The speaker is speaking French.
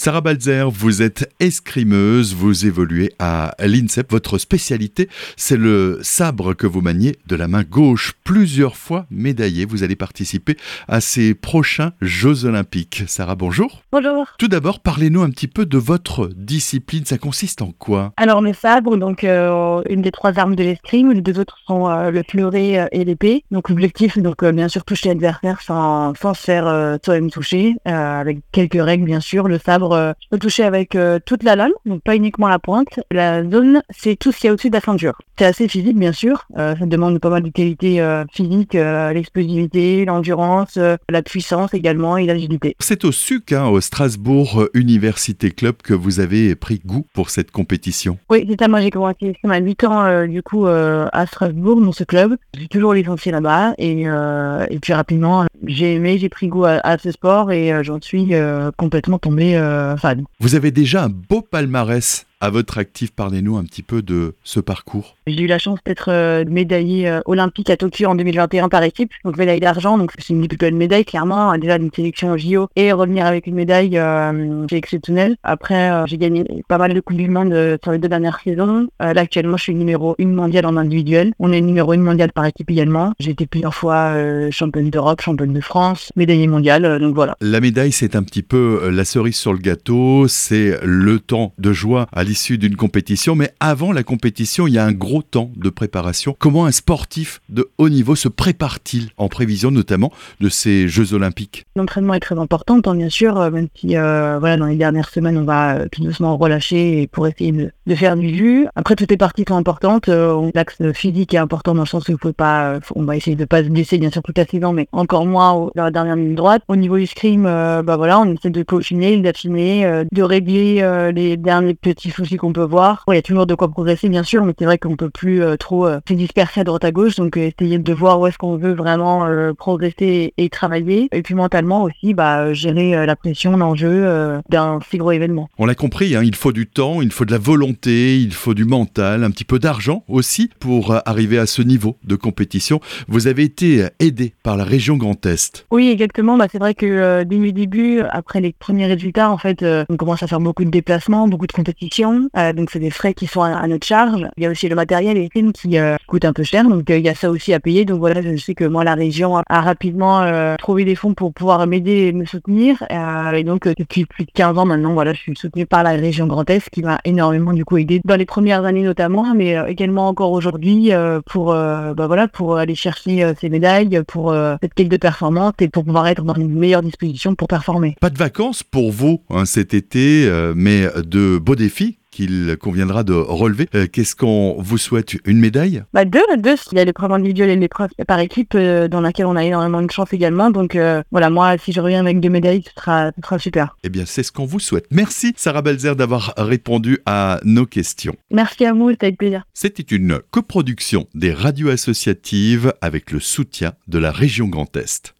Sarah Balzer, vous êtes escrimeuse, vous évoluez à l'INSEP. Votre spécialité, c'est le sabre que vous maniez de la main gauche. Plusieurs fois médaillée, vous allez participer à ces prochains Jeux Olympiques. Sarah, bonjour. Bonjour. Tout d'abord, parlez-nous un petit peu de votre discipline. Ça consiste en quoi ? Alors le sabre, donc une des trois armes de l'escrime. Les deux autres sont le fleuret et l'épée. Donc l'objectif, bien sûr, toucher l'adversaire sans se faire soi-même toucher, avec quelques règles bien sûr. Le sabre, je peux toucher avec toute la lame, donc pas uniquement la pointe. La zone, c'est tout ce qu'il y a au-dessus de la ceinture. C'est assez physique bien sûr. Ça demande pas mal de qualités physiques, l'explosivité, l'endurance, la puissance également et l'agilité. C'est au SUC, au Strasbourg Université Club, que vous avez pris goût pour cette compétition. Oui, c'est ça. Moi, j'ai commencé l'escrime à 8 ans à Strasbourg, dans ce club. J'ai toujours licencié là-bas et puis rapidement, j'ai aimé, j'ai pris goût à ce sport et j'en suis complètement tombé fan. Vous avez déjà un beau palmarès à votre actif. Parlez-nous un petit peu de ce parcours. J'ai eu la chance d'être médaillée olympique à Tokyo en 2021 par équipe, donc médaille d'argent, donc c'est une belle médaille clairement, déjà une sélection au JO et revenir avec une médaille c'est exceptionnel. Après j'ai gagné pas mal de coupes du monde sur les 2 dernières saisons. Là actuellement je suis numéro 1 mondiale en individuel, on est numéro 1 mondiale par équipe également. J'ai été plusieurs fois championne d'Europe, championne de France, médaillée mondiale, donc voilà. La médaille, c'est un petit peu la cerise sur le gâteau, c'est le temps de joie à l'issue d'une compétition, mais avant la compétition, il y a un gros temps de préparation. Comment un sportif de haut niveau se prépare-t-il en prévision notamment de ces Jeux Olympiques ? L'entraînement est très important, bien sûr, même si dans les dernières semaines, on va tout doucement relâcher pour essayer de faire du jus. Après, toutes les parties sont importantes. L'axe physique est important dans le sens où on va essayer de pas se blesser, bien sûr, toute la saison, mais encore moins dans la dernière ligne droite. Au niveau du scrim, on essaie de peaufiner, d'affiner, de régler les derniers petits soucis qu'on peut voir. Il y a toujours de quoi progresser, bien sûr, mais c'est vrai qu'on peut plus trop se disperser à droite à gauche, donc essayer de voir où est-ce qu'on veut vraiment progresser et travailler. Et puis mentalement aussi, gérer la pression, l'enjeu d'un si gros événement. On l'a compris, il faut du temps, il faut de la volonté, il faut du mental, un petit peu d'argent aussi pour arriver à ce niveau de compétition. Vous avez été aidé par la région Grand Est. Oui, exactement. C'est vrai que dès le début, après les premiers résultats, en fait, on commence à faire beaucoup de déplacements, beaucoup de compétitions. Donc c'est des frais qui sont à notre charge. Il y a aussi le matériel et les films qui coûtent un peu cher. Donc il y a ça aussi à payer. Donc voilà, je sais que moi, la région a rapidement trouvé des fonds pour pouvoir m'aider et me soutenir. Et donc depuis plus de 15 ans maintenant, je suis soutenue par la région Grand Est qui m'a énormément du coup aidé dans les premières années notamment, mais également encore aujourd'hui pour aller chercher ces médailles, pour cette quête de performance et pour pouvoir être dans une meilleure disposition pour performer. Pas de vacances pour vous cet été, mais de beaux défis qu'il conviendra de relever. Qu'est-ce qu'on vous souhaite ? Une médaille ? Deux. Il y a l'épreuve individuelle et l'épreuve par équipe dans laquelle on a énormément de chance également. Donc moi, si je reviens avec 2 médailles, ce sera super. Eh bien, c'est ce qu'on vous souhaite. Merci Sarah Balzer d'avoir répondu à nos questions. Merci à vous, c'était avec plaisir. C'était une coproduction des radios associatives avec le soutien de la région Grand Est.